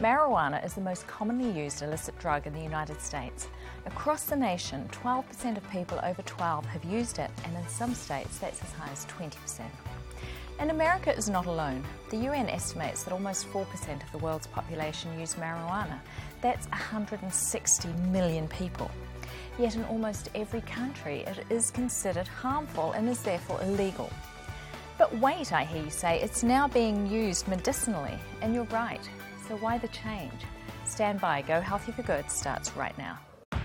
Marijuana is the most commonly used illicit drug in the United States. Across the nation, 12% of people over 12 have used it, and in some states that's as high as 20%. And America is not alone. The UN estimates that almost 4% of the world's population use marijuana. That's 160 million people. Yet in almost every country it is considered harmful and is therefore illegal. But wait, I hear you say, it's now being used medicinally, and you're right. So why the change? Stand by, Go Healthy for Good starts right now.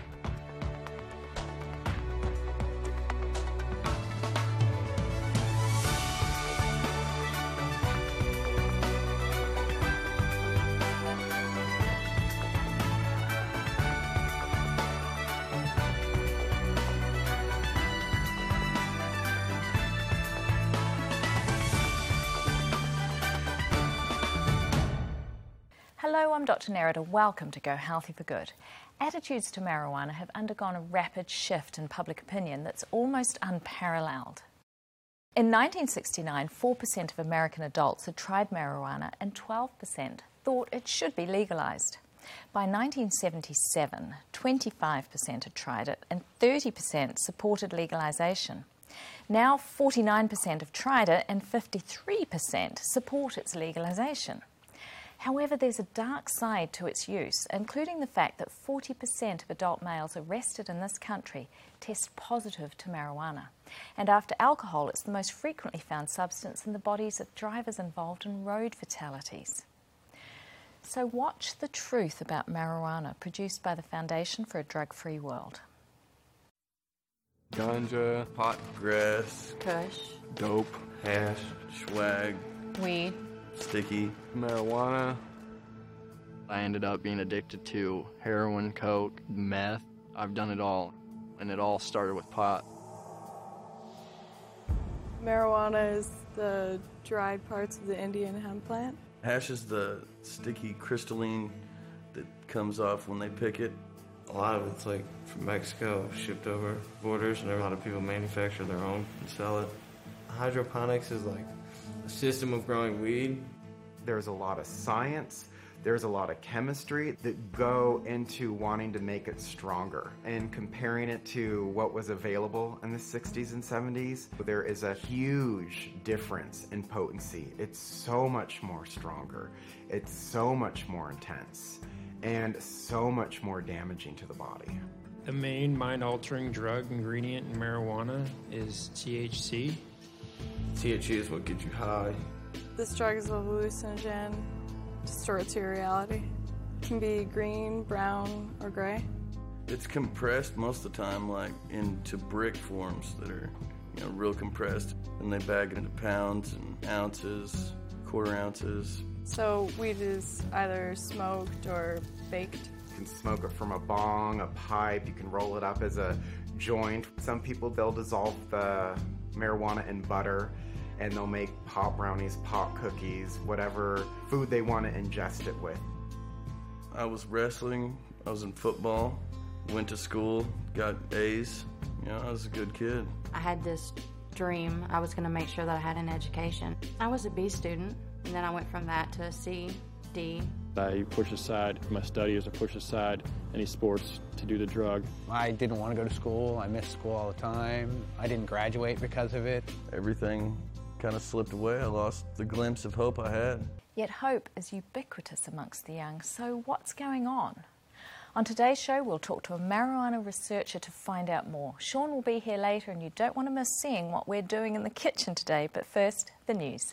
Hello, I'm Dr. Nerida. Welcome to Go Healthy for Good. Attitudes to marijuana have undergone a rapid shift in public opinion that's almost unparalleled. In 1969, 4% of American adults had tried marijuana and 12% thought it should be legalized. By 1977, 25% had tried it and 30% supported legalization. Now 49% have tried it and 53% support its legalization. However, there's a dark side to its use, including the fact that 40% of adult males arrested in this country test positive to marijuana. And after alcohol, it's the most frequently found substance in the bodies of drivers involved in road fatalities. So watch the truth about marijuana, produced by the Foundation for a Drug-Free World. Ganja, pot, grass, kush, dope, hash, swag, weed, sticky, marijuana. I ended up being addicted to heroin, coke, meth. I've done it all, and it all started with pot. Marijuana is the dried parts of the Indian hemp plant. Hash is the sticky crystalline that comes off when they pick it. A lot of it's like from Mexico, shipped over borders, and a lot of people manufacture their own and sell it. Hydroponics is like a system of growing weed. There's a lot of science, there's a lot of chemistry that go into wanting to make it stronger. And comparing it to what was available in the 60s and 70s, there is a huge difference in potency. It's so much more stronger, it's so much more intense, and so much more damaging to the body. The main mind-altering drug ingredient in marijuana is THC. THC is what gets you high. This drug is a hallucinogen, distorts your reality. It can be green, brown, or gray. It's compressed most of the time, like into brick forms that are, real compressed. And they bag it into pounds and ounces, quarter ounces. So weed is either smoked or baked. You can smoke it from a bong, a pipe, you can roll it up as a joint. Some people, they'll dissolve the marijuana in butter, and they'll make pot brownies, pot cookies, whatever food they want to ingest it with. I was wrestling, I was in football, went to school, got A's. I was a good kid. I had this dream. I was going to make sure that I had an education. I was a B student, and then I went from that to a C, D. I pushed aside my studies, I pushed aside any sports to do the drug. I didn't want to go to school. I missed school all the time. I didn't graduate because of it. Everything kind of slipped away. I lost the glimpse of hope I had. Yet hope is ubiquitous amongst the young, so what's going on? On today's show, we'll talk to a marijuana researcher to find out more. Sean will be here later, and you don't want to miss seeing what we're doing in the kitchen today. But first, the news.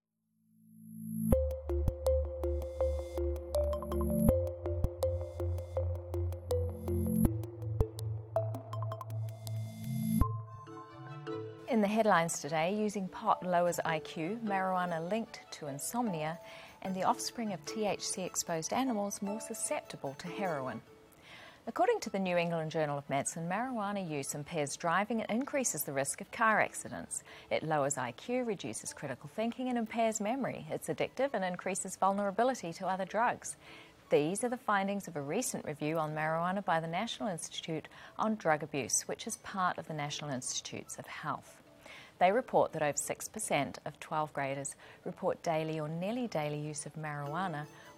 In the headlines today, using pot lowers IQ, marijuana linked to insomnia, and the offspring of THC-exposed animals more susceptible to heroin. According to the New England Journal of Medicine, marijuana use impairs driving and increases the risk of car accidents. It lowers IQ, reduces critical thinking, and impairs memory. It's addictive and increases vulnerability to other drugs. These are the findings of a recent review on marijuana by the National Institute on Drug Abuse, which is part of the National Institutes of Health. They report that over 6% of 12 graders report daily or nearly daily use of marijuana,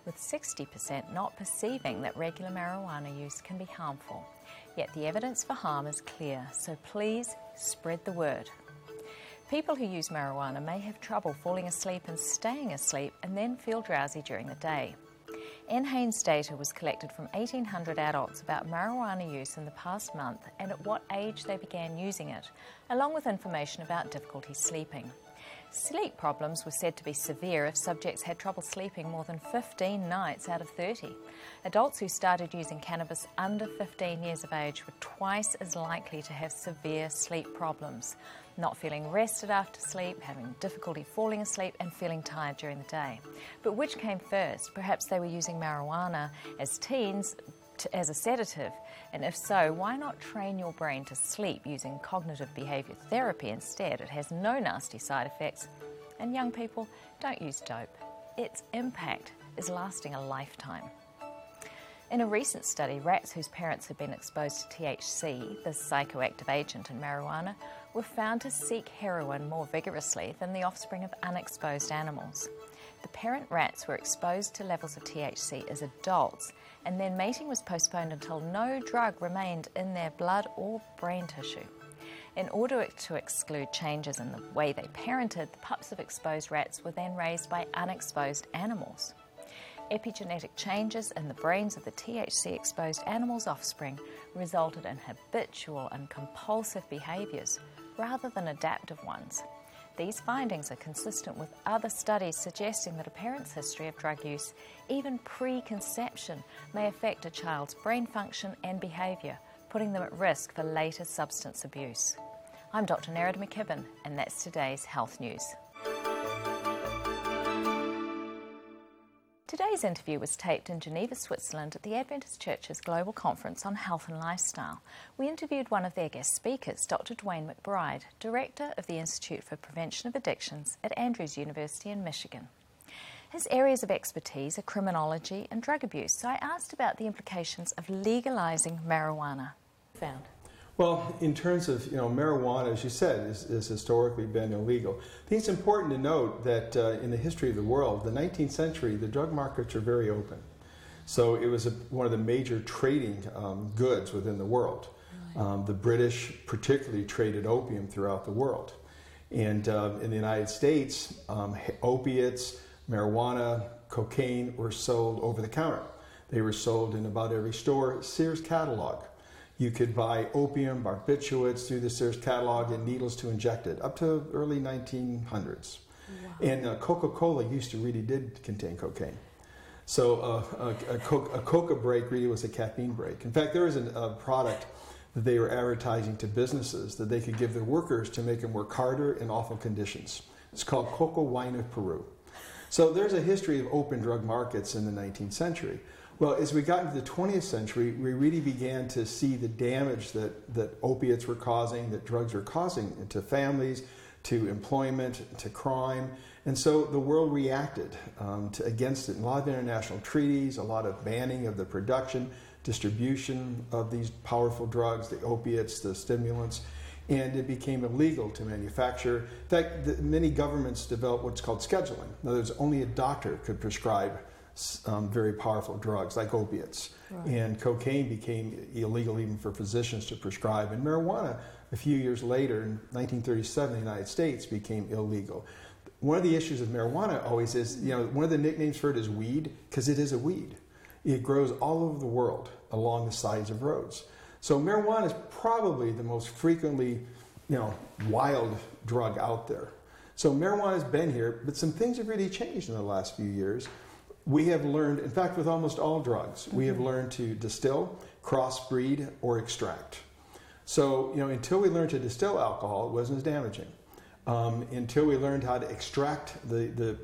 with 60% not perceiving that regular marijuana use can be harmful. Yet the evidence for harm is clear, so please spread the word. People who use marijuana may have trouble falling asleep and staying asleep and then feel drowsy during the day. NHANES data was collected from 1,800 adults about marijuana use in the past month and at what age they began using it, along with information about difficulty sleeping. Sleep problems were said to be severe if subjects had trouble sleeping more than 15 nights out of 30. Adults who started using cannabis under 15 years of age were twice as likely to have severe sleep problems, not feeling rested after sleep, having difficulty falling asleep, and feeling tired during the day. But which came first? Perhaps they were using marijuana as teens as a sedative, and if so, why not train your brain to sleep using cognitive behaviour therapy instead? It has no nasty side effects. And young people, don't use dope. Its impact is lasting a lifetime. In a recent study, rats whose parents had been exposed to THC, the psychoactive agent in marijuana, were found to seek heroin more vigorously than the offspring of unexposed animals. The parent rats were exposed to levels of THC as adults, and then mating was postponed until no drug remained in their blood or brain tissue. In order to exclude changes in the way they parented, the pups of exposed rats were then raised by unexposed animals. Epigenetic changes in the brains of the THC-exposed animals' offspring resulted in habitual and compulsive behaviours rather than adaptive ones. These findings are consistent with other studies suggesting that a parent's history of drug use, even pre-conception, may affect a child's brain function and behaviour, putting them at risk for later substance abuse. I'm Dr. Nerida McKibben, and that's today's Health News. Today's interview was taped in Geneva, Switzerland at the Adventist Church's Global Conference on Health and Lifestyle. We interviewed one of their guest speakers, Dr. Dwayne McBride, Director of the Institute for Prevention of Addictions at Andrews University in Michigan. His areas of expertise are criminology and drug abuse, so I asked about the implications of legalising marijuana. Found. Well, in terms of, marijuana, as you said, has historically been illegal. I think it's important to note that in the history of the world, the 19th century, the drug markets are very open. So it was one of the major trading goods within the world. The British particularly traded opium throughout the world. And in the United States, opiates, marijuana, cocaine were sold over the counter. They were sold in about every store. Sears catalog. You could buy opium, barbiturates through the Sears catalog and needles to inject it, up to early 1900s. Wow. And Coca-Cola did contain cocaine. So a Coca break really was a caffeine break. In fact, there was a product that they were advertising to businesses that they could give their workers to make them work harder in awful conditions. It's called Coca Wine of Peru. So there's a history of open drug markets in the 19th century. Well, as we got into the 20th century, we really began to see the damage that opiates were causing, that drugs were causing to families, to employment, to crime. And so the world reacted against it. A lot of international treaties, a lot of banning of the production, distribution of these powerful drugs, the opiates, the stimulants, and it became illegal to manufacture. In fact, many governments developed what's called scheduling. In other words, only a doctor could prescribe very powerful drugs like opiates. Right. And cocaine became illegal even for physicians to prescribe. And marijuana, a few years later, in 1937, in the United States, became illegal. One of the issues with marijuana always is, one of the nicknames for it is weed, because it is a weed. It grows all over the world along the sides of roads. So marijuana is probably the most frequently, wild drug out there. So marijuana has been here, but some things have really changed in the last few years. We have learned, in fact, with almost all drugs, we have learned to distill, crossbreed, or extract. So, until we learned to distill alcohol, it wasn't as damaging. Until we learned how to extract the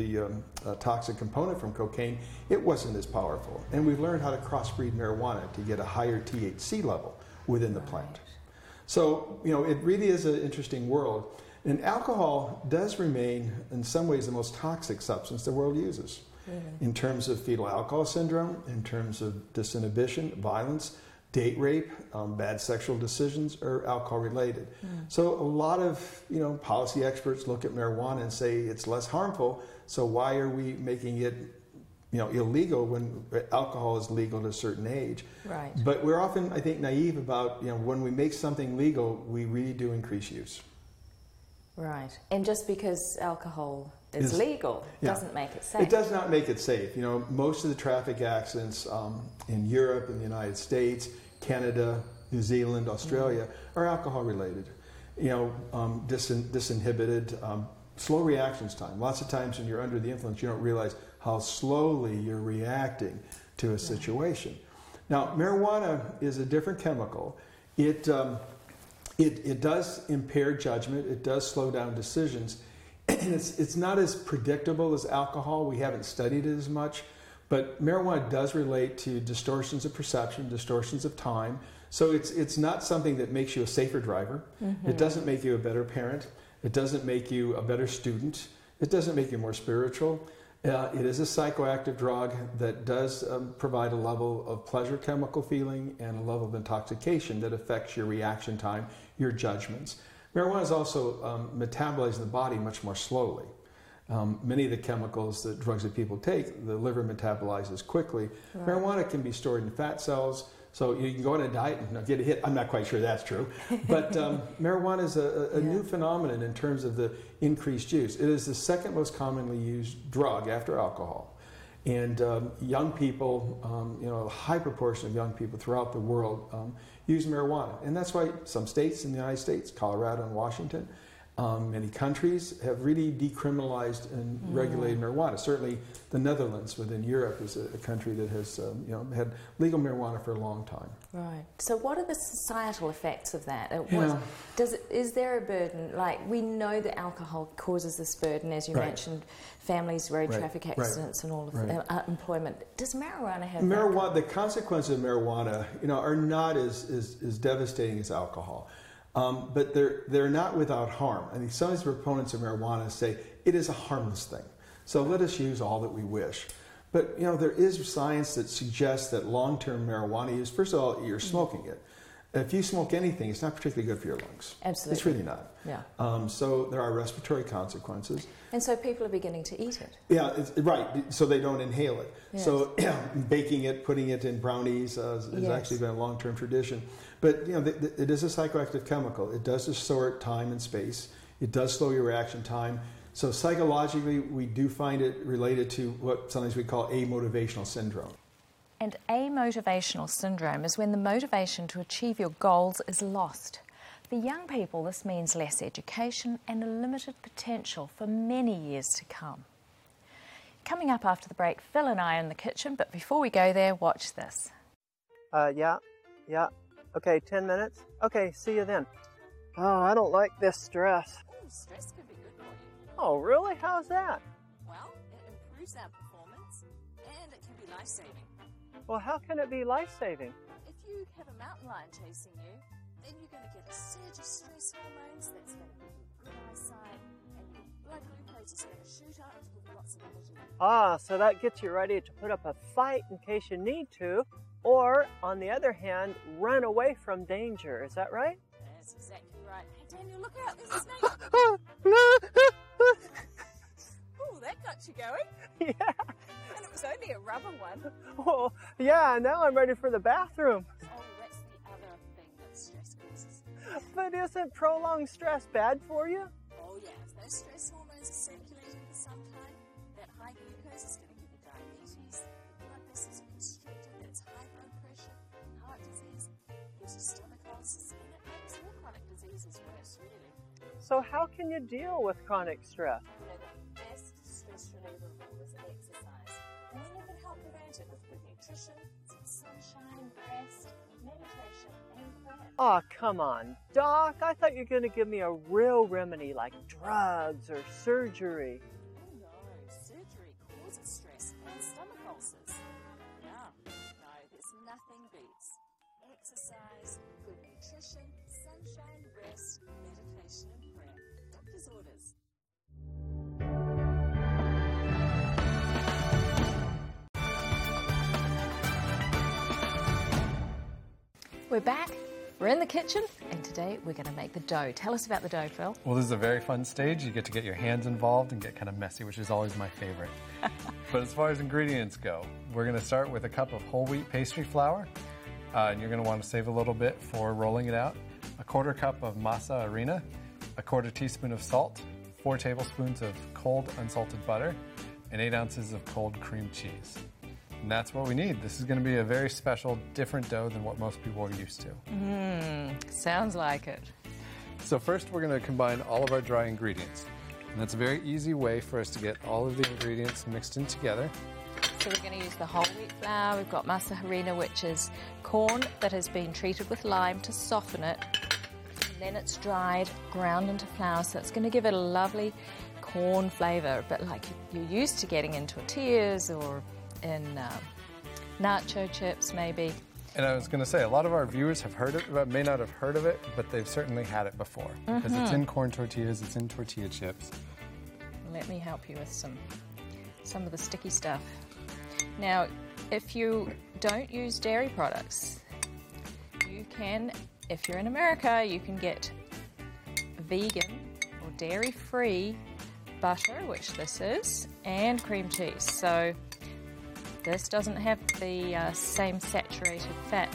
toxic component from cocaine, it wasn't as powerful. And we've learned how to crossbreed marijuana to get a higher THC level within the plant. So, it really is an interesting world. And alcohol does remain, in some ways, the most toxic substance the world uses. Really? In terms of fetal alcohol syndrome, in terms of disinhibition, violence, date rape, bad sexual decisions are alcohol related. So a lot of policy experts look at marijuana and say it's less harmful, so why are we making it illegal when alcohol is legal to a certain age. Right. But we're often, I think, naive about, when we make something legal, we really do increase use. Right. And just because alcohol is legal doesn't make it safe. It does not make it safe. Most of the traffic accidents in Europe, in the United States, Canada, New Zealand, Australia are alcohol related. Disinhibited, slow reactions time. Lots of times when you're under the influence, you don't realize how slowly you're reacting to a situation. Now, marijuana is a different chemical. It does impair judgment. It does slow down decisions. And it's not as predictable as alcohol. We haven't studied it as much. But marijuana does relate to distortions of perception, distortions of time. So it's not something that makes you a safer driver. Mm-hmm. It doesn't make you a better parent. It doesn't make you a better student. It doesn't make you more spiritual. It is a psychoactive drug that does provide a level of pleasure chemical feeling and a level of intoxication that affects your reaction time, your judgments. Marijuana is also metabolized in the body much more slowly. Many of the chemicals, the drugs that people take, the liver metabolizes quickly. Right. Marijuana can be stored in fat cells, so you can go on a diet and get a hit. I'm not quite sure that's true. But marijuana is a new phenomenon in terms of the increased use. It is the second most commonly used drug after alcohol. And young people, a high proportion of young people throughout the world use marijuana. And that's why some states in the United States, Colorado and Washington, many countries have really decriminalized and regulated marijuana. Certainly the Netherlands within Europe is a country that has had legal marijuana for a long time. Right. So what are the societal effects of that? Is there a burden? Like, we know that alcohol causes this burden, as you mentioned, families, road traffic accidents and all of employment. Does marijuana have that? The consequences of marijuana are not as devastating as alcohol. But they're not without harm. I mean, some of these proponents of marijuana say it is a harmless thing. So let us use all that we wish. But there is science that suggests that long-term marijuana use, first of all, you're smoking it. If you smoke anything, it's not particularly good for your lungs. Absolutely. It's really not. Yeah. So there are respiratory consequences. And so people are beginning to eat it. Yeah, right. So they don't inhale it. Yes. So baking it, putting it in brownies has actually been a long-term tradition. But it is a psychoactive chemical. It does distort time and space. It does slow your reaction time. So psychologically, we do find it related to what sometimes we call amotivational syndrome. And amotivational syndrome is when the motivation to achieve your goals is lost. For young people, this means less education and a limited potential for many years to come. Coming up after the break, Phil and I are in the kitchen, but before we go there, watch this. Yeah. Okay, 10 minutes. Okay, see you then. Oh, I don't like this stress. Oh, stress can be good for you. Oh, really? How's that? Well, it improves our performance and it can be life-saving. Well, how can it be life-saving? If you have a mountain lion chasing you, then you're going to get a surge of stress hormones that's going to give you good eyesight, and your blood glucose is going to shoot up to give you lots of energy. Ah, so that gets you ready to put up a fight in case you need to, or, on the other hand, run away from danger. Is that right? That's exactly right. Hey, Daniel, look out. There's a snake. Oh, that got you going. Yeah. And it was only a rubber one. Oh, yeah, now I'm ready for the bathroom. Oh, that's the other thing that stress causes. But isn't prolonged stress bad for you? Oh, yeah. If those stress hormones are circulating for some time, that high glucose is going to give you diabetes, blood vessels are constricted, that's high blood pressure, heart disease, gives you stomach ulcers, and it makes all chronic diseases worse, really. So how can you deal with chronic stress? The best stress reliever of all is exercise. And then you can help prevent it with good nutrition, some sunshine, rest, meditation, and prayer. Oh, come on, Doc. I thought you were going to give me a real remedy like drugs or surgery. Oh, no. Surgery causes stress and stomach ulcers. No, there's nothing beats exercise, good nutrition, sunshine, rest, meditation, and prayer. Doctor's orders. We're back, We're in the kitchen, and today we're going to make the dough. Tell us about the dough, Phil. Well, this is a very fun stage. You get to get your hands involved and get kind of messy, which is always my favorite. But as far as ingredients go, we're going to start with a cup of whole wheat pastry flour. And you're going to want to save a little bit for rolling it out. A 1/4 cup of masa harina, a 1/4 teaspoon of salt, 4 tablespoons of cold unsalted butter, and 8 ounces of cold cream cheese. And that's what we need. This is going to be a very special, different dough than what most people are used to. Sounds like it. So first we're going to combine all of our dry ingredients. And that's a very easy way for us to get all of the ingredients mixed in together. So we're going to use the whole wheat flour. We've got masa harina, which is corn that has been treated with lime to soften it. And then it's dried, ground into flour. So it's going to give it a lovely corn flavour, a bit like you're used to getting in tortillas or in nacho chips, maybe. And I was going to say, a lot of our viewers have heard it, but may not have heard of it, but they've certainly had it before. Because it's in corn tortillas, it's in tortilla chips. Let me help you with some of the sticky stuff. Now, if you don't use dairy products, you can, if you're in America, you can get vegan or dairy-free butter, which this is, and cream cheese. So this doesn't have the same saturated fat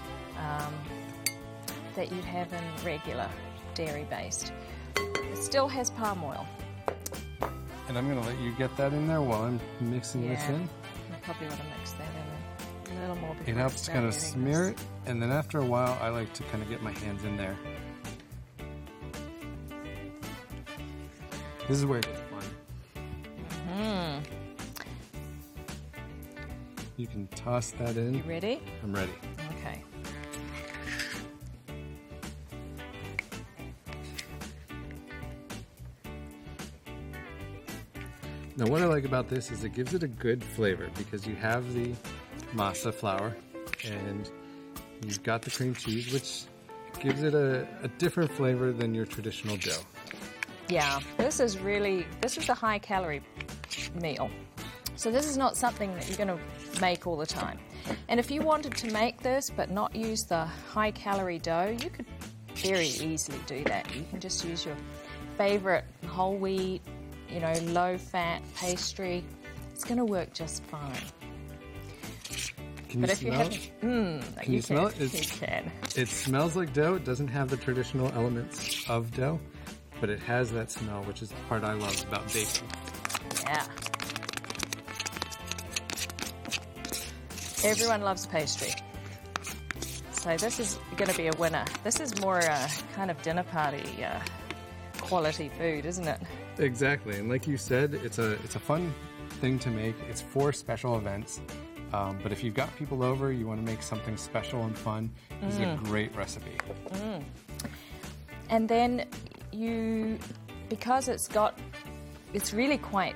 that you'd have in regular dairy-based. It still has palm oil. And I'm going to let you get that in there while I'm mixing this in. I probably want to mix that in a little more. It helps to kind of smear it, and then after a while, I like to kind of get my hands in there. This is where it gets fun. You can toss that in. You ready? I'm ready. Okay. Now what I like about this is it gives it a good flavor because you have the masa flour and you've got the cream cheese, which gives it a different flavor than your traditional dough. Yeah, this is a high calorie meal. So this is not something that you're going to make all the time. And if you wanted to make this but not use the high calorie dough, you could very easily do that. You can just use your favorite whole wheat, low fat pastry. It's going to work just fine. Can you smell it? Can you smell it? You can. It smells like dough. It doesn't have the traditional elements of dough, but it has that smell, which is the part I love about baking. Yeah. Everyone loves pastry. So this is going to be a winner. This is more a kind of dinner party quality food, isn't it? Exactly. And like you said, it's a fun thing to make. It's for special events. But if you've got people over, you want to make something special and fun, this is a great recipe. And then because it's really quite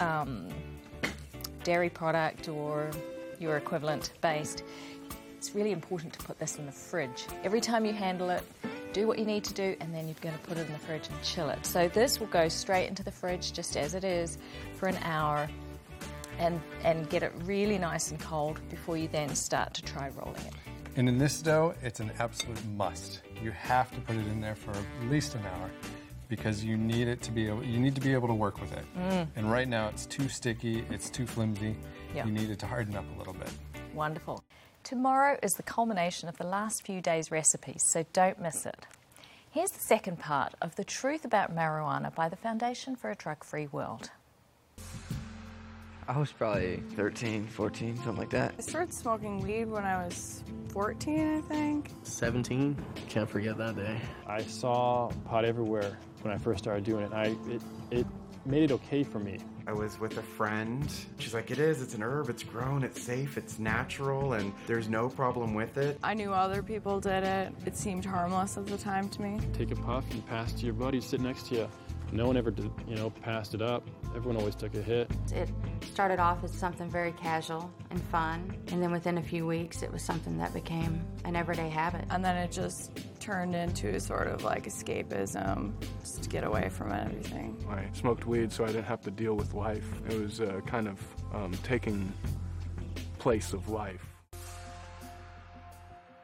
dairy product or your equivalent based, it's really important to put this in the fridge. Every time you handle it, do what you need to do, and then you're going to put it in the fridge and chill it. So this will go straight into the fridge just as it is for an hour and get it really nice and cold before you then start to try rolling it. And in this dough, it's an absolute must. You have to put it in there for at least an hour because you need to be able to work with it. And right now it's too sticky, it's too flimsy. Yeah. You need it to harden up a little bit. Wonderful. Tomorrow is the culmination of the last few days' recipes, so don't miss it. Here's the second part of The Truth About Marijuana by the Foundation for a Drug-Free World. I was probably 13, 14, something like that. I started smoking weed when I was 14, I think. 17, can't forget that day. I saw pot everywhere when I first started doing it. It made it okay for me. I was with a friend. She's like, it's an herb, it's grown, it's safe, it's natural, and there's no problem with it. I knew other people did it. It seemed harmless at the time to me. Take a puff and pass to your buddy sitting next to you. No one ever did, passed it up. Everyone always took a hit. It started off as something very casual and fun, and then within a few weeks it was something that became an everyday habit. And then it just turned into sort of like escapism, just to get away from everything. I smoked weed so I didn't have to deal with life. It was kind of taking place of life.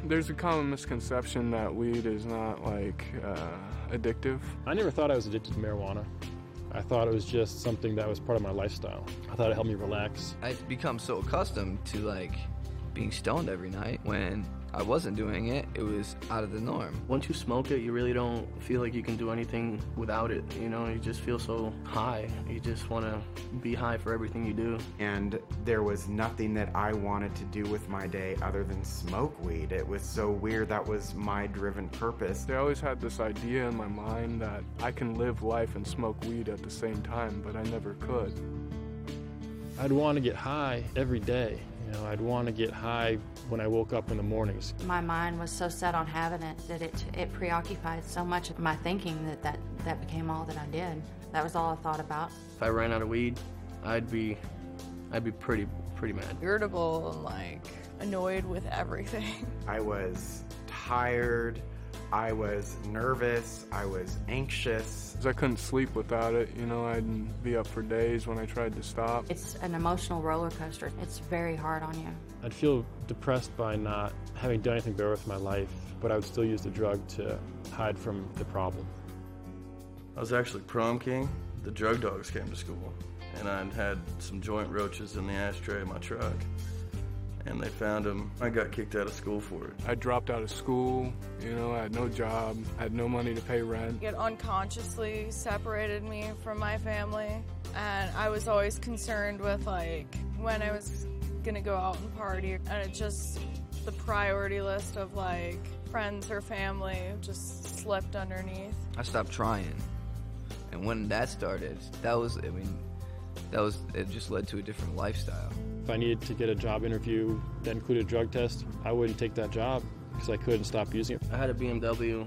There's a common misconception that weed is not like addictive. I never thought I was addicted to marijuana. I thought it was just something that was part of my lifestyle. I thought it helped me relax. I've become so accustomed to like being stoned every night. When I wasn't doing it, it was out of the norm. Once you smoke it, you really don't feel like you can do anything without it. You know, you just feel so high. You just want to be high for everything you do. And there was nothing that I wanted to do with my day other than smoke weed. It was so weird. That was my driven purpose. I always had this idea in my mind that I can live life and smoke weed at the same time, but I never could. I'd want to get high every day. You know, I'd want to get high when I woke up in the mornings. My mind was so set on having it that it preoccupied so much of my thinking that became all that I did. That was all I thought about. If I ran out of weed, I'd be pretty mad. Irritable and like annoyed with everything. I was tired. I was nervous. I was anxious. I couldn't sleep without it. You know, I'd be up for days when I tried to stop. It's an emotional roller coaster. It's very hard on you. I'd feel depressed by not having done anything better with my life, but I would still use the drug to hide from the problem. I was actually prom king. The drug dogs came to school, and I'd had some joint roaches in the ashtray of my truck. And they found him. I got kicked out of school for it. I dropped out of school, you know, I had no job, I had no money to pay rent. It unconsciously separated me from my family, and I was always concerned with like when I was gonna go out and party, and it just, the priority list of like friends or family just slipped underneath. I stopped trying, and when that started, it just led to a different lifestyle. If I needed to get a job interview that included a drug test, I wouldn't take that job because I couldn't stop using it. I had a BMW,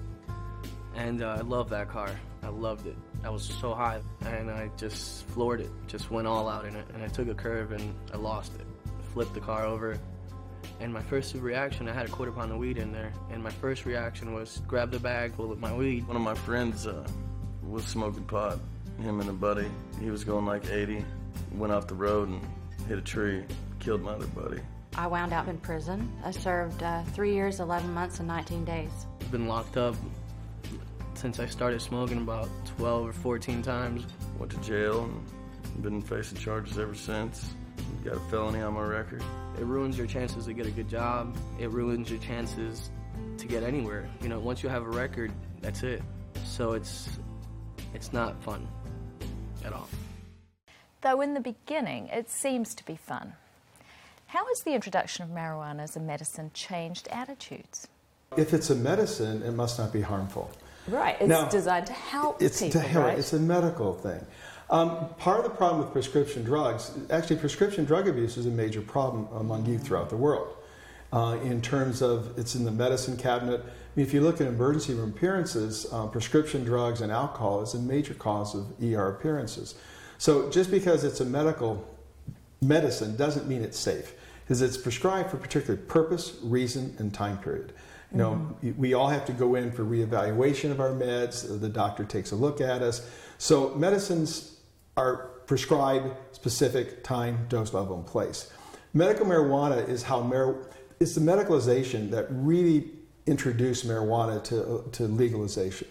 and I loved that car. I loved it. I was so high, and I just floored it, just went all out in it, and I took a curve and I lost it. Flipped the car over, and my first reaction, I had a quarter pound of weed in there, and my first reaction was grab the bag full of my weed. One of my friends was smoking pot, him and a buddy. He was going like 80, went off the road and hit a tree, killed my other buddy. I wound up in prison. I served 3 years, 11 months, and 19 days. I've been locked up since I started smoking about 12 or 14 times. Went to jail and been facing charges ever since. Got a felony on my record. It ruins your chances to get a good job. It ruins your chances to get anywhere. You know, once you have a record, that's it. So it's not fun at all. Though in the beginning it seems to be fun. How has the introduction of marijuana as a medicine changed attitudes? If it's a medicine, it must not be harmful. Right, it's designed to help people, right? It's a medical thing. Part of the problem with prescription drugs, actually prescription drug abuse is a major problem among youth throughout the world. In terms of, it's in the medicine cabinet. I mean, if you look at emergency room appearances, prescription drugs and alcohol is a major cause of ER appearances. So just because it's a medical medicine doesn't mean it's safe, because it's prescribed for a particular purpose, reason, and time period. You know, we all have to go in for reevaluation of our meds. The doctor takes a look at us. So medicines are prescribed specific time, dose level, and place. Medical marijuana is it's the medicalization that really introduced marijuana to legalization.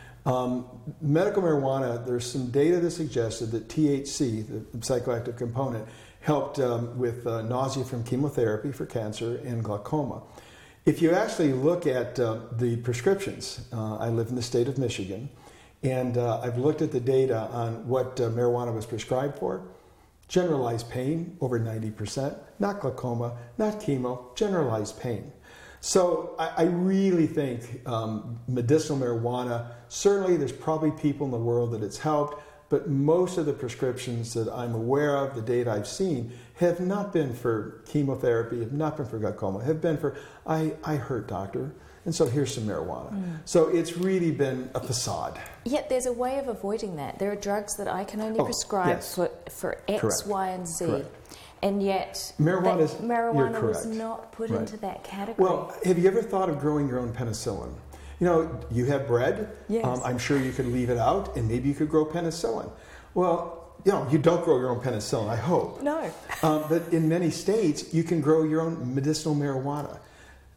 Medical marijuana, there's some data that suggested that THC, the psychoactive component, helped with nausea from chemotherapy for cancer and glaucoma. If you actually look at the prescriptions, I live in the state of Michigan, and I've looked at the data on what marijuana was prescribed for. Generalized pain, over 90%, not glaucoma, not chemo, generalized pain. So I really think medicinal marijuana, certainly there's probably people in the world that it's helped, but most of the prescriptions that I'm aware of, the data I've seen, have not been for chemotherapy, have not been for glaucoma, have been for, I hurt, doctor, and so here's some marijuana. So it's really been a facade. Yet there's a way of avoiding that. There are drugs that I can only prescribe for X, correct, Y, and Z. Correct. And yet marijuana was not put into that category. Well, have you ever thought of growing your own penicillin? You know, you have bread. Yes. I'm sure you could leave it out, and maybe you could grow penicillin. Well, you know, you don't grow your own penicillin, I hope. No. But in many states, you can grow your own medicinal marijuana.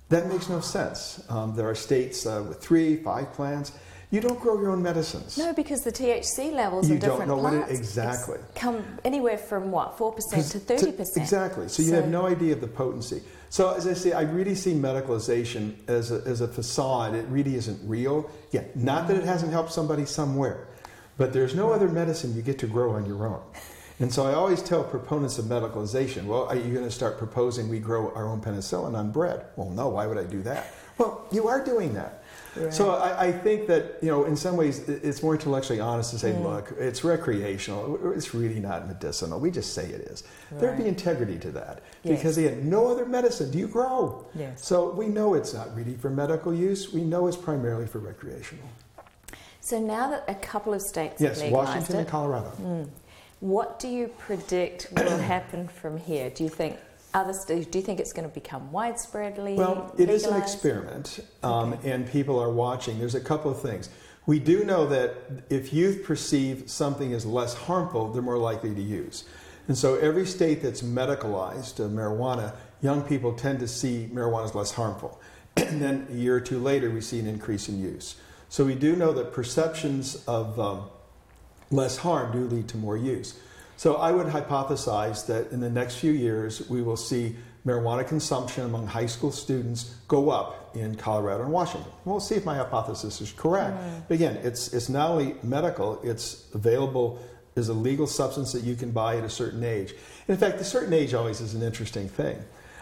That makes no sense. There are states with 3, 5 plants. You don't grow your own medicines. No, because the THC levels You in different don't know plants what exactly. come anywhere from what, 4% to 30%. Exactly. So you have no idea of the potency. So as I say, I really see medicalization as a facade. It really isn't real. Yeah, not that it hasn't helped somebody somewhere, but there's no other medicine you get to grow on your own. And so I always tell proponents of medicalization, well, are you going to start proposing we grow our own penicillin on bread? Well, no, why would I do that? Well, you are doing that. Right. So I think that, in some ways it's more intellectually honest to say, look, it's recreational. It's really not medicinal. We just say it is. Right. There'd be integrity to that because again, no other medicine do you grow. Yes. So we know it's not really for medical use. We know it's primarily for recreational. So now that a couple of states have legalized Washington and Colorado. What do you predict will happen from here? Do you think it's going to become widespreadly Well, it is an experiment, and people are watching. There's a couple of things. We do know that if youth perceive something as less harmful, they're more likely to use. And so every state that's medicalized marijuana, young people tend to see marijuana as less harmful. And then a year or two later, we see an increase in use. So we do know that perceptions of less harm do lead to more use. So I would hypothesize that in the next few years, we will see marijuana consumption among high school students go up in Colorado and Washington. We'll see if my hypothesis is correct. But again, it's not only medical, it's available as a legal substance that you can buy at a certain age. In fact, a certain age always is an interesting thing.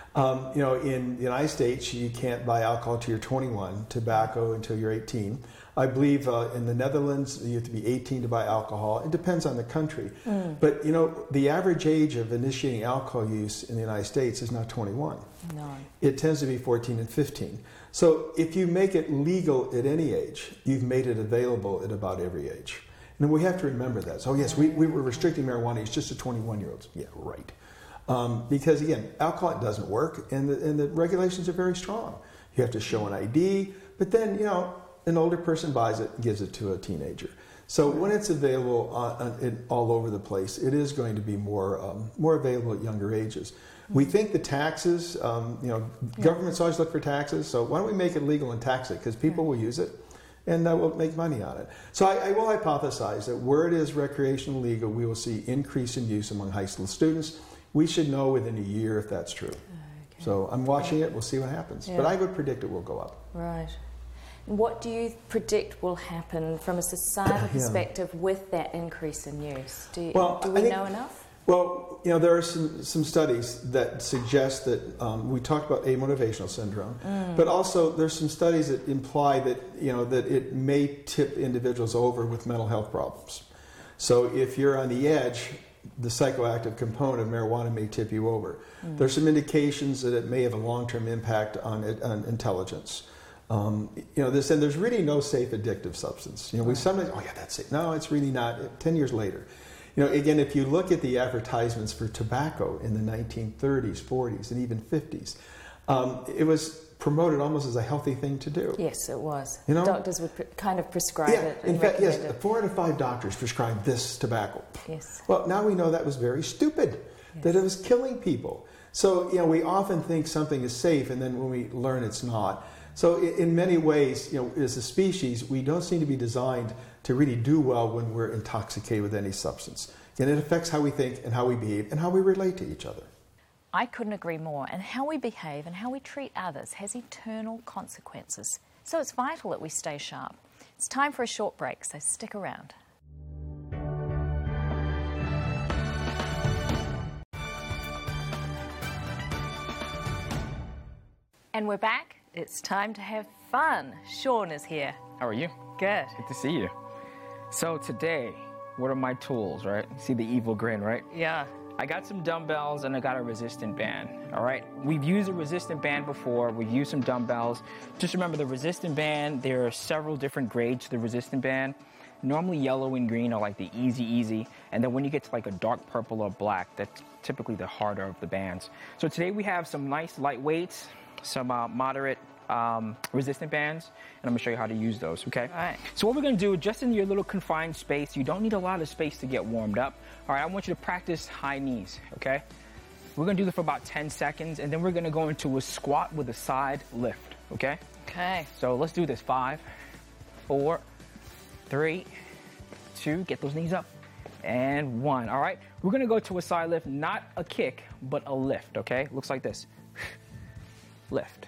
In the United States, you can't buy alcohol till you're 21, tobacco until you're 18. I believe in the Netherlands, you have to be 18 to buy alcohol. It depends on the country. But, the average age of initiating alcohol use in the United States is not 21. No. It tends to be 14 and 15. So if you make it legal at any age, you've made it available at about every age. And we have to remember that. So yes, we were restricting marijuana use just to 21-year-olds. Yeah, right. Because again, alcohol doesn't work, and the regulations are very strong. You have to show an ID, but then, an older person buys it and gives it to a teenager. So when it's available all over the place, it is going to be more available at younger ages. We think the taxes, governments always look for taxes, so why don't we make it legal and tax it? Because people will use it, and we'll make money on it. So I will hypothesize that where it is recreational legal, we will see increase in use among high school students. We should know within a year if that's true. Okay. So I'm watching it. We'll see what happens. Yeah. But I would predict it will go up. Right. What do you predict will happen from a societal perspective with that increase in use? Do we know enough? Well, there are some studies that suggest that we talked about amotivational syndrome, but also there's some studies that imply that that it may tip individuals over with mental health problems. So if you're on the edge, the psychoactive component of marijuana may tip you over. There's some indications that it may have a long-term impact on intelligence. And there's really no safe addictive substance. We sometimes, that's it. No, it's really not. 10 years later. Again, if you look at the advertisements for tobacco in the 1930s, 40s, and even 50s, it was promoted almost as a healthy thing to do. Yes, it was. Doctors would kind of prescribe it. In fact, yes, 4 out of 5 doctors prescribed this tobacco. Yes. Well, now we know that was very stupid, that it was killing people. So, we often think something is safe, and then when we learn it's not. So in many ways, as a species, we don't seem to be designed to really do well when we're intoxicated with any substance. And it affects how we think and how we behave and how we relate to each other. I couldn't agree more. And how we behave and how we treat others has eternal consequences. So it's vital that we stay sharp. It's time for a short break, so stick around. And we're back. It's time to have fun. Sean is here. How are you? Good. Good to see you. So today, what are my tools, right? See the evil grin, right? Yeah. I got some dumbbells and I got a resistant band, all right? We've used a resistant band before. We've used some dumbbells. Just remember the resistant band, there are several different grades to the resistant band. Normally yellow and green are like the easy. And then when you get to like a dark purple or black, that's typically the harder of the bands. So today we have some nice light weights, some moderate resistant bands, and I'm going to show you how to use those, okay? All right. So what we're going to do, just in your little confined space, you don't need a lot of space to get warmed up. All right, I want you to practice high knees, okay? We're gonna do this for about 10 seconds, and then we're gonna go into a squat with a side lift, okay? Okay. So let's do this. 5, 4, 3, 2, get those knees up, and 1. All right, we're gonna go to a side lift, not a kick, but a lift, okay? Looks like this. Lift.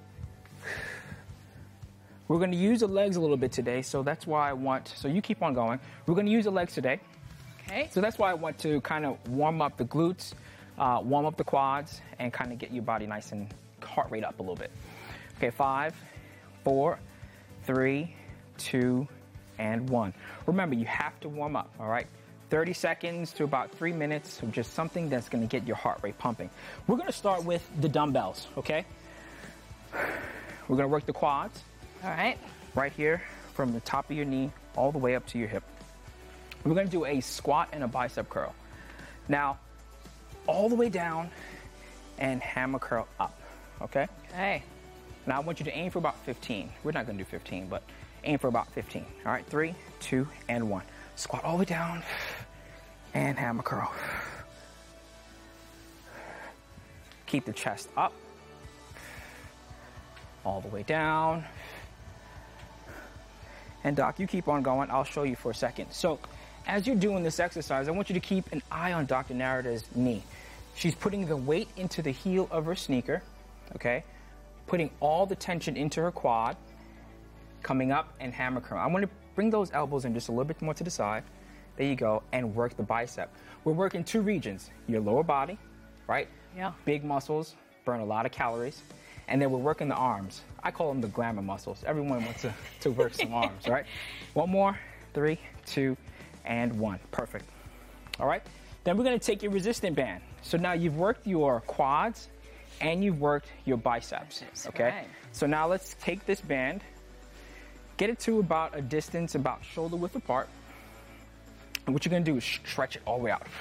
We're gonna use the legs a little bit today, so that's why so you keep on going. We're gonna use the legs today. Okay. So that's why I want to kind of warm up the glutes, warm up the quads, and kind of get your body nice and heart rate up a little bit. Okay, 5, 4, 3, 2, and 1. Remember, you have to warm up, all right? 30 seconds to about 3 minutes of just something that's gonna get your heart rate pumping. We're gonna start with the dumbbells, okay? We're gonna work the quads. All right. Right here, from the top of your knee all the way up to your hip. We're gonna do a squat and a bicep curl. Now, all the way down and hammer curl up, okay? Okay. Now I want you to aim for about 15. We're not gonna do 15, but aim for about 15. All right, 3, 2, and 1. Squat all the way down and hammer curl. Keep the chest up. All the way down. And Doc, you keep on going. I'll show you for a second. So as you're doing this exercise, I want you to keep an eye on Dr. Narita's knee. She's putting the weight into the heel of her sneaker, okay? Putting all the tension into her quad, coming up and hammer curl. I want to bring those elbows in just a little bit more to the side. There you go, and work the bicep. We're working 2 regions, your lower body, right? Yeah. Big muscles, burn a lot of calories. And then we're working the arms. I call them the glamour muscles. Everyone wants to work some arms, right? One more, 3, 2, and 1. Perfect. All right? Then we're gonna take your resistant band. So now you've worked your quads and you've worked your biceps, okay? Right. So now let's take this band, get it to about a distance, about shoulder width apart. And what you're gonna do is stretch it all the way out.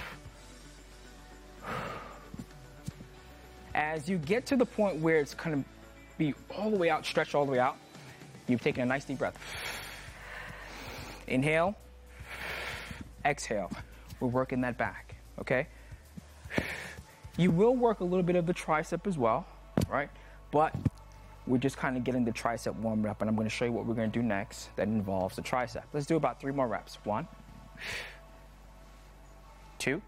As you get to the point where it's gonna be all the way out, stretched all the way out, you've taken a nice deep breath. Inhale, exhale. We're working that back, okay? You will work a little bit of the tricep as well, right? But we're just kind of getting the tricep warmed up, and I'm gonna show you what we're gonna do next that involves the tricep. Let's do about 3 more reps. 1, 2,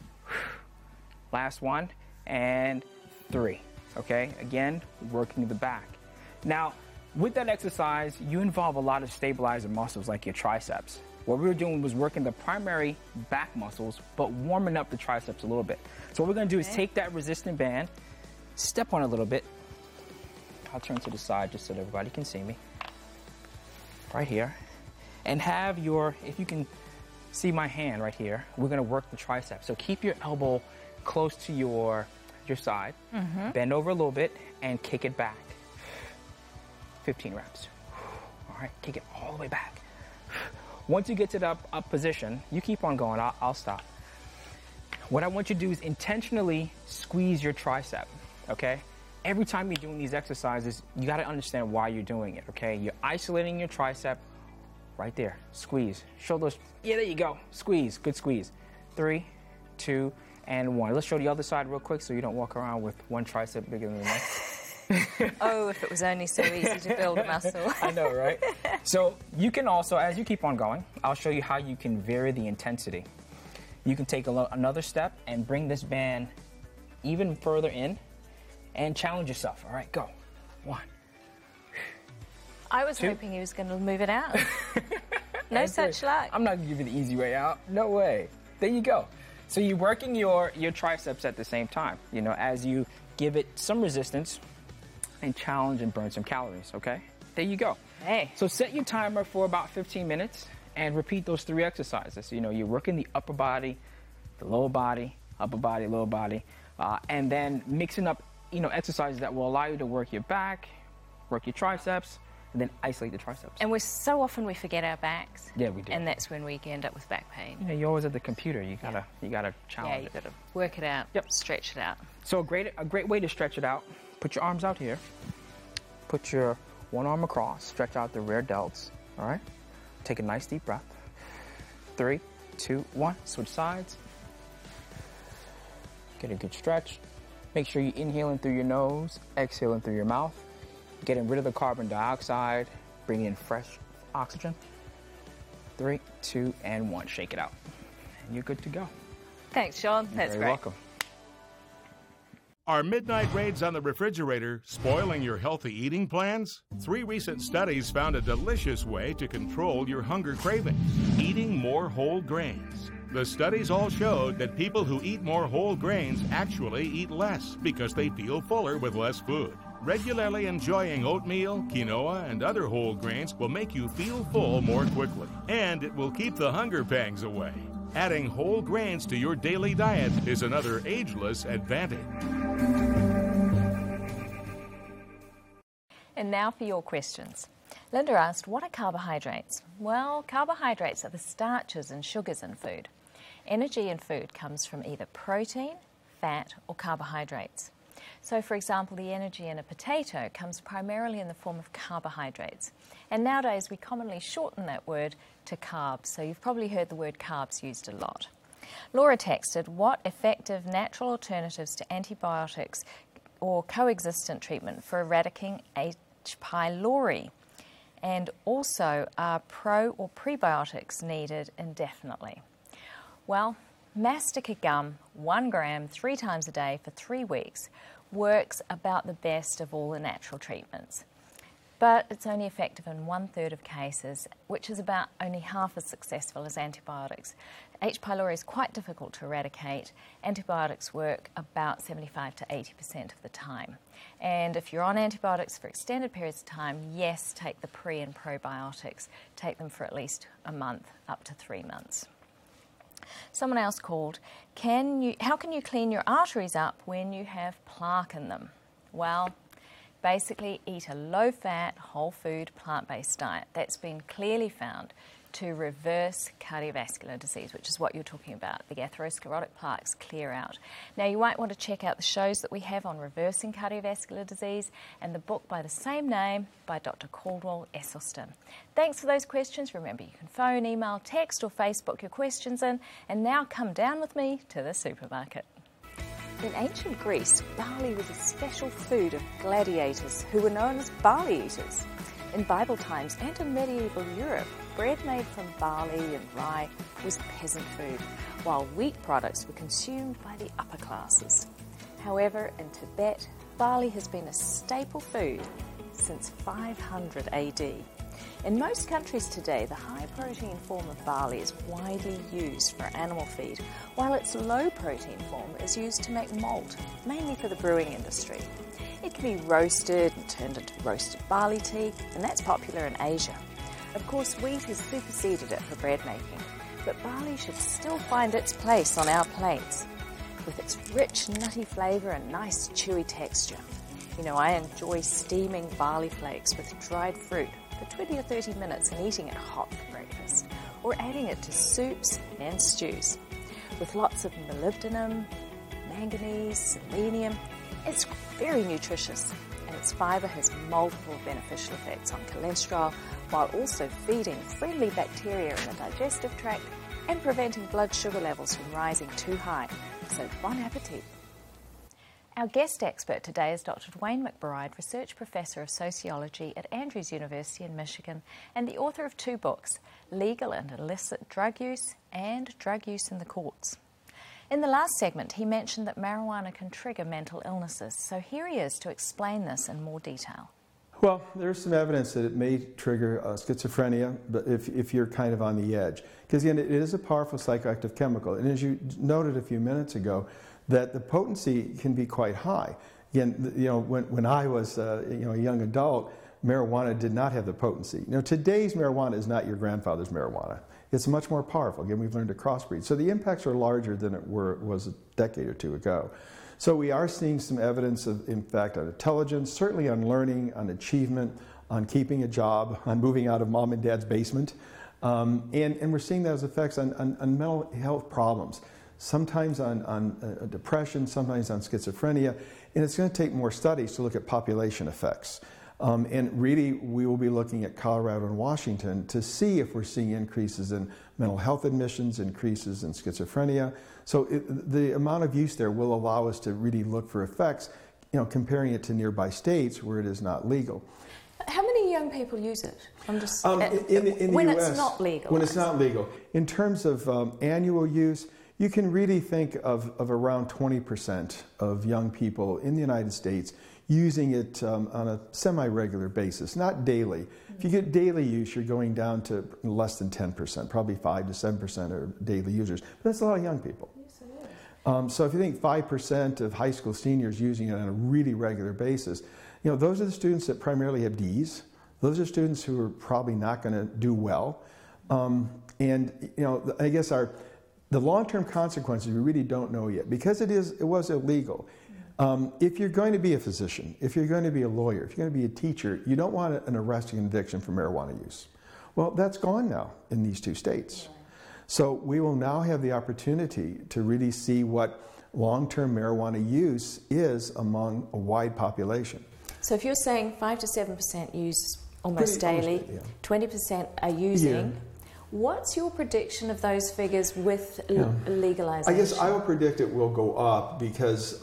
last one, and 3, okay? Again, working the back. Now, with that exercise, you involve a lot of stabilizer muscles like your triceps. What we were doing was working the primary back muscles, but warming up the triceps a little bit. So what we're gonna do is take that resistant band, step on it a little bit. I'll turn to the side just so that everybody can see me. Right here. And have your, if you can see my hand right here, we're gonna work the triceps. So keep your elbow close to your side, bend over a little bit, and kick it back. 15 reps. All right, kick it all the way back. Once you get to the up position, you keep on going, I'll stop. What I want you to do is intentionally squeeze your tricep, okay? Every time you're doing these exercises, you gotta understand why you're doing it, okay? You're isolating your tricep right there, squeeze. Shoulders, yeah, there you go, squeeze, good squeeze. 3, 2, and 1. Let's show the other side real quick so you don't walk around with one tricep bigger than the next. Oh, if it was only so easy to build muscle. I know, right? So you can also, as you keep on going, I'll show you how you can vary the intensity. You can take another step and bring this band even further in and challenge yourself. All right, go. 1. I was 2. hoping he was going to move it out. No such luck. I'm not going to give you the easy way out. No way. There you go. So you're working your triceps at the same time, you know, as you give it some resistance and challenge and burn some calories, okay? There you go. Hey. So set your timer for about 15 minutes and repeat those 3 exercises. You know, you're working the upper body, the lower body, upper body, lower body, and then mixing up, you know, exercises that will allow you to work your back, work your triceps, and then isolate the triceps. And so often we forget our backs. Yeah, we do. And that's when we end up with back pain. You know, you're always at the computer. You gotta challenge Yeah, you gotta work it out. Yep. Stretch it out. So a great way to stretch it out. Put your arms out here. Put your one arm across. Stretch out the rear delts. All right. Take a nice deep breath. 3, 2, 1. Switch sides. Get a good stretch. Make sure you inhale in through your nose, exhale in through your mouth, getting rid of the carbon dioxide, bringing in fresh oxygen. 3, 2, and 1. Shake it out. And you're good to go. Thanks, Sean. You're That's very great. welcome. Are midnight raids on the refrigerator spoiling your healthy eating plans? 3 recent studies found a delicious way to control your hunger cravings: eating more whole grains. The studies all showed that people who eat more whole grains actually eat less because they feel fuller with less food. Regularly enjoying oatmeal, quinoa, and other whole grains will make you feel full more quickly, and it will keep the hunger pangs away. Adding whole grains to your daily diet is another ageless advantage. And now for your questions. Linda asked, what are carbohydrates? Well, carbohydrates are the starches and sugars in food. Energy in food comes from either protein, fat, or carbohydrates. So, for example, the energy in a potato comes primarily in the form of carbohydrates. And nowadays we commonly shorten that word to carbs, so you've probably heard the word carbs used a lot. Laura texted, what effective natural alternatives to antibiotics or coexistent treatment for eradicating H. pylori? And also, are pro or prebiotics needed indefinitely? Well, Mastica gum, 1 gram 3 times a day for 3 weeks, works about the best of all the natural treatments. But it's only effective in 1/3 of cases, which is about only half as successful as antibiotics. H. pylori is quite difficult to eradicate. Antibiotics work about 75 to 80% of the time. And if you're on antibiotics for extended periods of time, yes, take the pre and probiotics. Take them for at least a month, up to 3 months. Someone else called, how can you clean your arteries up when you have plaque in them? Well, basically eat a low-fat, whole-food, plant-based diet. That's been clearly found to reverse cardiovascular disease, which is what you're talking about. The atherosclerotic plaques clear out. Now, you might want to check out the shows that we have on reversing cardiovascular disease and the book by the same name by Dr. Caldwell Esselstyn. Thanks for those questions. Remember, you can phone, email, text, or Facebook your questions in. And now come down with me to the supermarket. In ancient Greece, barley was a special food of gladiators who were known as barley eaters. In Bible times and in medieval Europe, bread made from barley and rye was peasant food, while wheat products were consumed by the upper classes. However, in Tibet, barley has been a staple food since 500 AD. In most countries today, the high-protein form of barley is widely used for animal feed, while its low-protein form is used to make malt, mainly for the brewing industry. It can be roasted and turned into roasted barley tea, and that's popular in Asia. Of course, wheat has superseded it for bread making, but barley should still find its place on our plates, with its rich, nutty flavour and nice, chewy texture. You know, I enjoy steaming barley flakes with dried fruit for 20 or 30 minutes and eating it hot for breakfast, or adding it to soups and stews. With lots of molybdenum, manganese, selenium, it's very nutritious, and its fibre has multiple beneficial effects on cholesterol, while also feeding friendly bacteria in the digestive tract and preventing blood sugar levels from rising too high. So bon appetit. Our guest expert today is Dr. Dwayne McBride, Research Professor of Sociology at Andrews University in Michigan and the author of 2 books, Legal and Illicit Drug Use and Drug Use in the Courts. In the last segment, he mentioned that marijuana can trigger mental illnesses, so here he is to explain this in more detail. Well, there's some evidence that it may trigger schizophrenia, but if you're kind of on the edge. Because again, it is a powerful psychoactive chemical, and as you noted a few minutes ago, that the potency can be quite high. Again, you know, when I was a young adult, marijuana did not have the potency. Now, today's marijuana is not your grandfather's marijuana. It's much more powerful. Again, we've learned to crossbreed. So the impacts are larger than it was a decade or 2 ago. So we are seeing some evidence of impact on intelligence, certainly on learning, on achievement, on keeping a job, on moving out of mom and dad's basement. And we're seeing those effects on mental health problems, sometimes on depression, sometimes on schizophrenia. And it's going to take more studies to look at population effects. And really, we will be looking at Colorado and Washington to see if we're seeing increases in mental health admissions, increases in schizophrenia. So the amount of use there will allow us to really look for effects, comparing it to nearby states where it is not legal. How many young people use it? I'm just in when the US, it's not legal. When it's not legal. In terms of annual use, you can really think of around 20% of young people in the United States using it on a semi-regular basis, not daily. If you get daily use, you're going down to less than 10%, probably 5 to 7% are daily users. But that's a lot of young people. Yes, it is. So if you think 5% of high school seniors using it on a really regular basis, those are the students that primarily have Ds. Those are students who are probably not going to do well. I guess the long-term consequences we really don't know yet because it was illegal. If you're going to be a physician, if you're going to be a lawyer, if you're going to be a teacher, you don't want an arrest and conviction for marijuana use. Well, that's gone now in these 2 states. So we will now have the opportunity to really see what long-term marijuana use is among a wide population. So if you're saying 5 to 7% use almost daily, 20% are using, what's your prediction of those figures with legalization? I guess I will predict it will go up because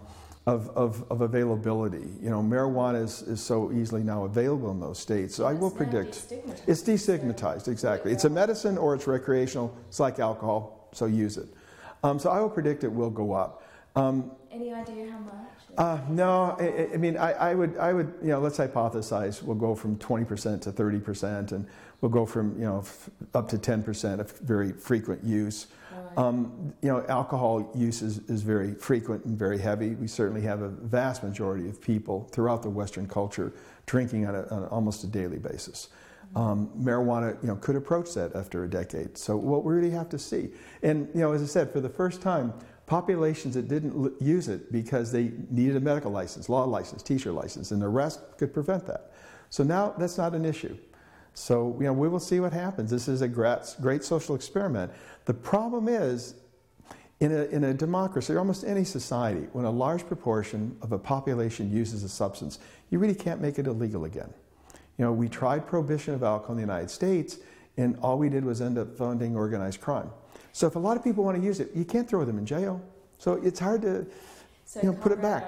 of availability. Marijuana is so easily now available in those states. So I will predict it's destigmatized, exactly. It's a medicine or it's recreational. It's like alcohol, so use it. So I will predict it will go up. Any idea how much? No, I would, let's hypothesize we'll go from 20% to 30%, and we'll go from, up to 10% of very frequent use. Right. Alcohol use is very frequent and very heavy. We certainly have a vast majority of people throughout the Western culture drinking on almost a daily basis. Marijuana, could approach that after a decade. So what we really have to see. And, as I said, for the first time, populations that didn't use it because they needed a medical license, law license, teacher license, and the rest could prevent that. So now that's not an issue. So, we will see what happens. This is a great social experiment. The problem is, in a democracy, or almost any society, when a large proportion of a population uses a substance, you really can't make it illegal again. We tried prohibition of alcohol in the United States, and all we did was end up funding organized crime. So if a lot of people want to use it, you can't throw them in jail. So it's hard to put it back.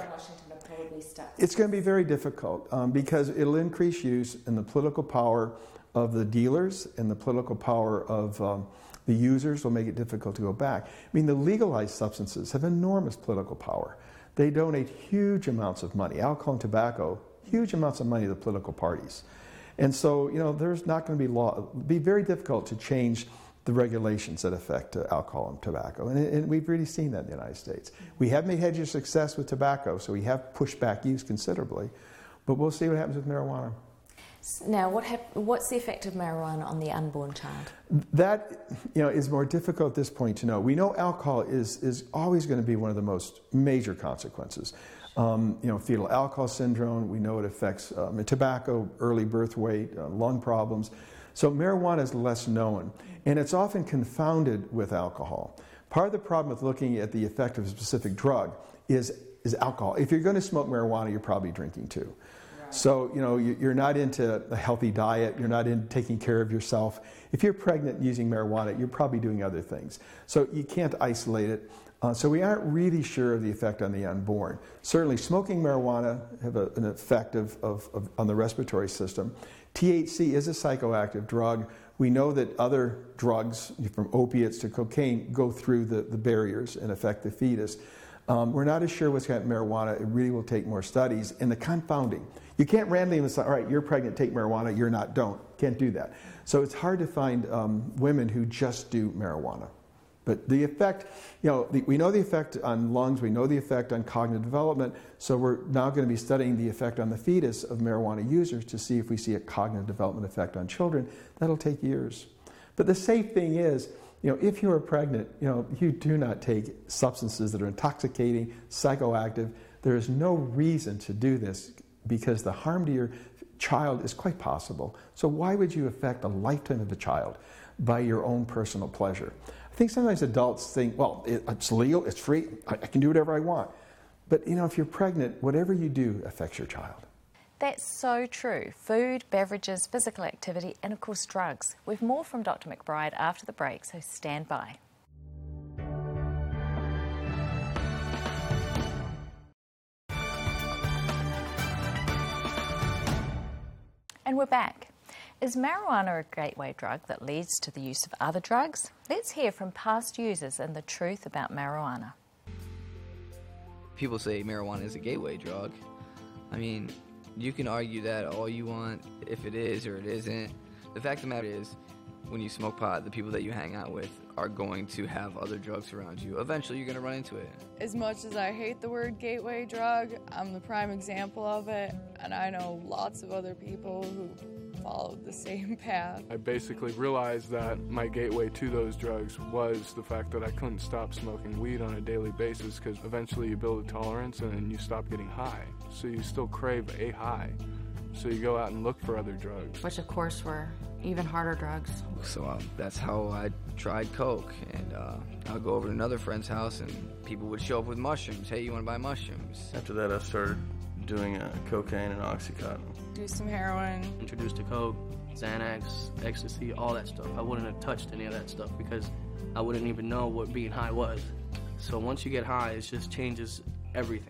It's going to be very difficult because it'll increase use and the political power of the dealers and the political power of the users will make it difficult to go back. The legalized substances have enormous political power. They donate huge amounts of money, alcohol and tobacco, huge amounts of money to the political parties. And so, there's not going to be law. It'll be very difficult to change the regulations that affect alcohol and tobacco. And we've really seen that in the United States. We have made hedges of success with tobacco, so we have pushed back use considerably. But we'll see what happens with marijuana. Now, what's the effect of marijuana on the unborn child? That is more difficult at this point to know. We know alcohol is always going to be one of the most major consequences. Fetal alcohol syndrome, we know it affects tobacco, early birth weight, lung problems. So marijuana is less known, and it's often confounded with alcohol. Part of the problem with looking at the effect of a specific drug is alcohol. If you're going to smoke marijuana, you're probably drinking too. Right. So, you're not into a healthy diet, you're not into taking care of yourself. If you're pregnant using marijuana, you're probably doing other things. So you can't isolate it. So we aren't really sure of the effect on the unborn. Certainly smoking marijuana have an effect on the respiratory system. THC is a psychoactive drug. We know that other drugs, from opiates to cocaine, go through the barriers and affect the fetus. We're not as sure what's happening with marijuana. It really will take more studies. And the confounding. You can't randomly say, all right, you're pregnant, take marijuana, you're not, don't. Can't do that. So it's hard to find women who just do marijuana. But the effect, we know the effect on lungs, we know the effect on cognitive development, so we're now going to be studying the effect on the fetus of marijuana users to see if we see a cognitive development effect on children. That'll take years. But the safe thing is, if you are pregnant, you do not take substances that are intoxicating, psychoactive. There is no reason to do this because the harm to your child is quite possible. So why would you affect a lifetime of a child by your own personal pleasure? I think sometimes adults think, well, it's legal, it's free, I can do whatever I want. But, if you're pregnant, whatever you do affects your child. That's so true. Food, beverages, physical activity, and of course drugs. We've more from Dr. McBride after the break, so stand by. And we're back. Is marijuana a gateway drug that leads to the use of other drugs? Let's hear from past users and the truth about marijuana. People say marijuana is a gateway drug. I mean, you can argue that all you want, if it is or it isn't. The fact of the matter is, when you smoke pot, the people that you hang out with are going to have other drugs around you. Eventually, you're going to run into it. As much as I hate the word gateway drug, I'm the prime example of it, and I know lots of other people who followed the same path. I basically realized that my gateway to those drugs was the fact that I couldn't stop smoking weed on a daily basis, because eventually you build a tolerance and then you stop getting high. So you still crave a high. So you go out and look for other drugs. Which of course were even harder drugs. So that's how I tried coke, and I'll go over to another friend's house and people would show up with mushrooms. Hey, you want to buy mushrooms? After that, I started doing cocaine and Oxycontin. Do some heroin. Introduced to coke, Xanax, ecstasy, all that stuff. I wouldn't have touched any of that stuff because I wouldn't even know what being high was. So once you get high, it just changes everything.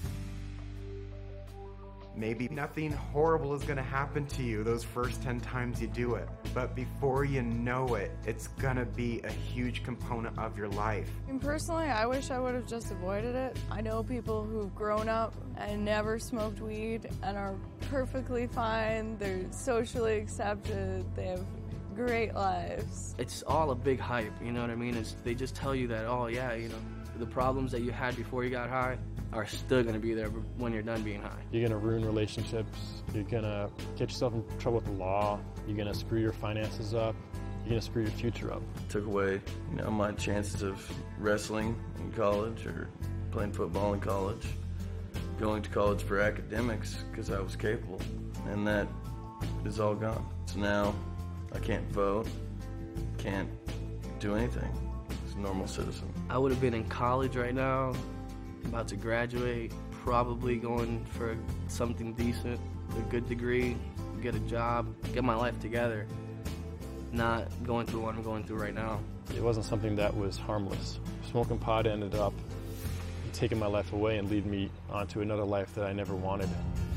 Maybe nothing horrible is going to happen to you those first 10 times you do it, but before you know it, it's going to be a huge component of your life. And personally, I wish I would have just avoided it. I know people who've grown up and never smoked weed and are perfectly fine. They're socially accepted. They have great lives. It's all a big hype, you know what I mean? They just tell you that, oh yeah, you know, the problems that you had before you got high are still going to be there when you're done being high. You're going to ruin relationships. You're going to get yourself in trouble with the law. You're going to screw your finances up. You're going to screw your future up. Took away, my chances of wrestling in college or playing football in college, going to college for academics because I was capable, and that is all gone. So now I can't vote, can't do anything as a normal citizen. I would have been in college right now, about to graduate, probably going for something decent, a good degree, get a job, get my life together, not going through what I'm going through right now. It wasn't something that was harmless. Smoking pot ended up taking my life away and leading me onto another life that I never wanted.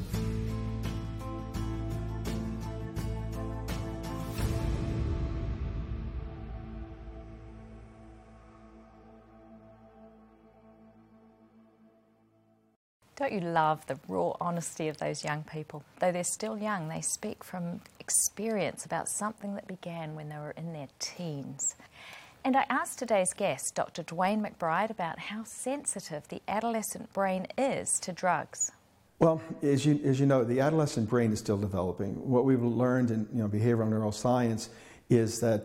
Don't you love the raw honesty of those young people? Though they're still young, they speak from experience about something that began when they were in their teens. And I asked today's guest, Dr. Dwayne McBride, about how sensitive the adolescent brain is to drugs. Well, as you know, the adolescent brain is still developing. What we've learned in behavioral neuroscience is that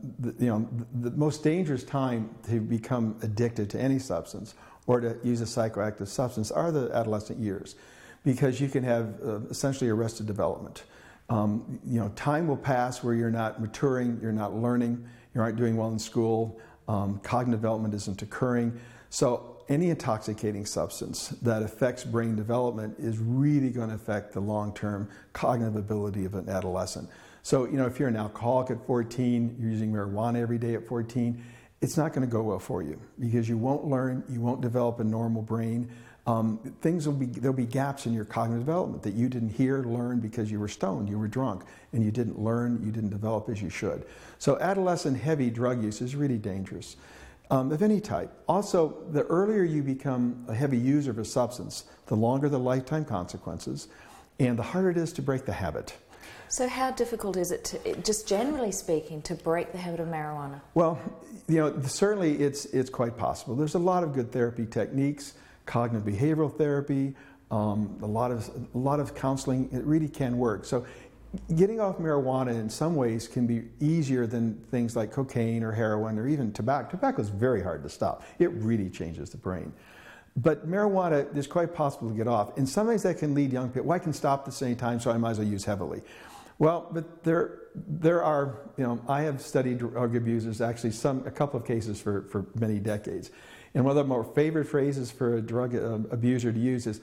the most dangerous time to become addicted to any substance or to use a psychoactive substance are the adolescent years, because you can have essentially arrested development. Time will pass where you're not maturing, you're not learning, you aren't doing well in school, cognitive development isn't occurring. So any intoxicating substance that affects brain development is really going to affect the long-term cognitive ability of an adolescent. So, if you're an alcoholic at 14, you're using marijuana every day at 14, it's not going to go well for you because you won't learn, you won't develop a normal brain. There'll be gaps in your cognitive development that you didn't hear, learn because you were stoned, you were drunk, and you didn't learn, you didn't develop as you should. So adolescent heavy drug use is really dangerous of any type. Also, the earlier you become a heavy user of a substance, the longer the lifetime consequences, and the harder it is to break the habit. So how difficult is it, to, just generally speaking, to break the habit of marijuana? Well, certainly it's quite possible. There's a lot of good therapy techniques, cognitive behavioral therapy, a lot of counseling. It really can work. So getting off marijuana in some ways can be easier than things like cocaine or heroin or even tobacco. Tobacco is very hard to stop. It really changes the brain. But marijuana is quite possible to get off. In some ways that can lead young people, well, I can stop at the same time, so I might as well use heavily. Well, but there are, I have studied drug abusers, actually a couple of cases for many decades. And one of the more favorite phrases for a drug abuser to use is,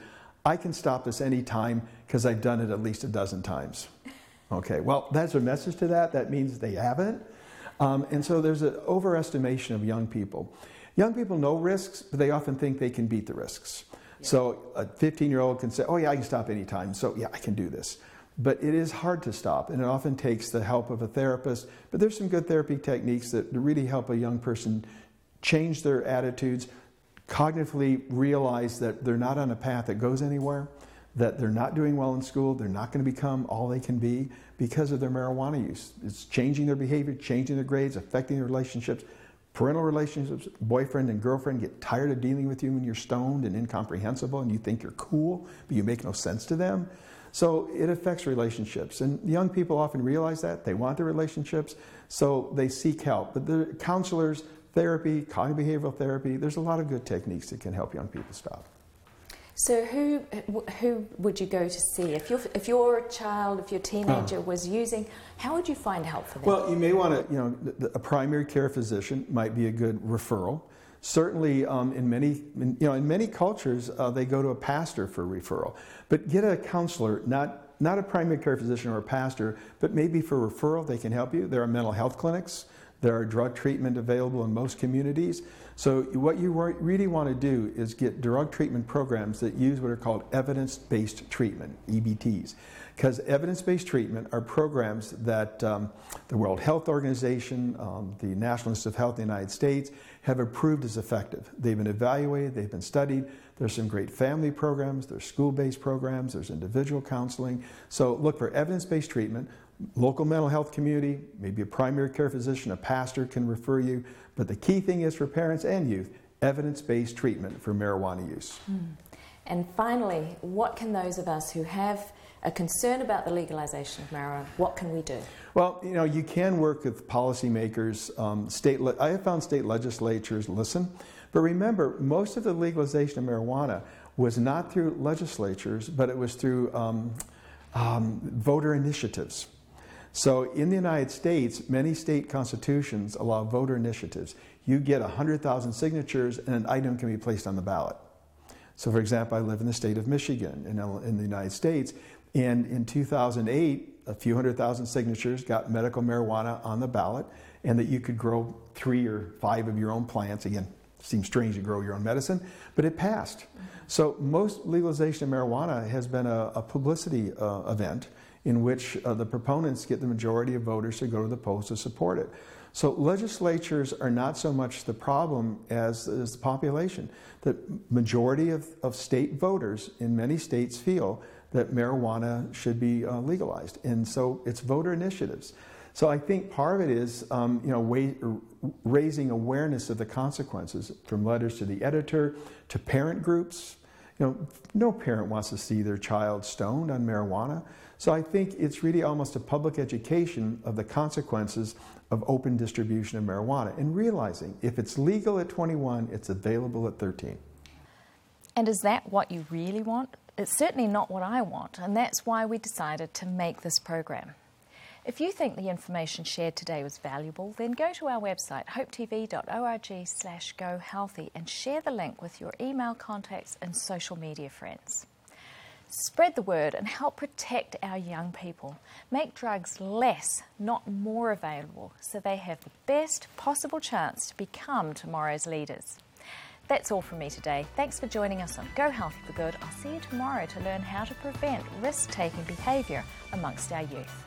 I can stop this anytime because I've done it at least a dozen times. Okay, well, that's a message to that. That means they haven't. And so there's an overestimation of young people. Young people know risks, but they often think they can beat the risks. Yeah. So a 15-year-old can say, oh yeah, I can stop anytime, so yeah, I can do this. But it is hard to stop, and it often takes the help of a therapist. But there's some good therapy techniques that really help a young person change their attitudes, cognitively realize that they're not on a path that goes anywhere, that they're not doing well in school, they're not going to become all they can be because of their marijuana use. It's changing their behavior, changing their grades, affecting their relationships. Parental relationships, boyfriend and girlfriend get tired of dealing with you when you're stoned and incomprehensible and you think you're cool, but you make no sense to them. So it affects relationships. And young people often realize that. They want their relationships, so they seek help. But the counselors, therapy, cognitive behavioral therapy, there's a lot of good techniques that can help young people stop. So who would you go to see? If your child, if your teenager was using, how would you find help for them? Well, you may want to, a primary care physician might be a good referral. Certainly, in many cultures, they go to a pastor for referral. But get a counselor, not a primary care physician or a pastor, but maybe for referral, they can help you. There are mental health clinics. There are drug treatment available in most communities. So what you really want to do is get drug treatment programs that use what are called evidence-based treatment, EBTs. Because evidence-based treatment are programs that the World Health Organization, the National Institute of Health in the United States have approved as effective. They've been evaluated, they've been studied. There's some great family programs, there's school-based programs, there's individual counseling. So look for evidence-based treatment. Local mental health community, maybe a primary care physician, a pastor can refer you. But the key thing is for parents and youth, evidence-based treatment for marijuana use. And finally, what can those of us who have a concern about the legalization of marijuana, what can we do? Well, you can work with policymakers. I have found state legislatures listen. But remember, most of the legalization of marijuana was not through legislatures, but it was through voter initiatives. So in the United States, many state constitutions allow voter initiatives. You get 100,000 signatures and an item can be placed on the ballot. So for example, I live in the state of Michigan in the United States, and in 2008, a few 100,000 signatures got medical marijuana on the ballot, and that you could grow 3 or 5 of your own plants. Again, seems strange to grow your own medicine, but it passed. So most legalization of marijuana has been a publicity event in which the proponents get the majority of voters to go to the polls to support it. So legislatures are not so much the problem as the population. The majority of state voters in many states feel that marijuana should be legalized. And so it's voter initiatives. So I think part of it is raising awareness of the consequences, from letters to the editor to parent groups. No parent wants to see their child stoned on marijuana. So I think it's really almost a public education of the consequences of open distribution of marijuana, and realizing if it's legal at 21, it's available at 13. And is that what you really want? It's certainly not what I want, and that's why we decided to make this program. If you think the information shared today was valuable, then go to our website, hopetv.org/gohealthy, and share the link with your email contacts and social media friends. Spread the word and help protect our young people. Make drugs less, not more available, so they have the best possible chance to become tomorrow's leaders. That's all from me today. Thanks for joining us on Go Healthy for Good. I'll see you tomorrow to learn how to prevent risk-taking behaviour amongst our youth.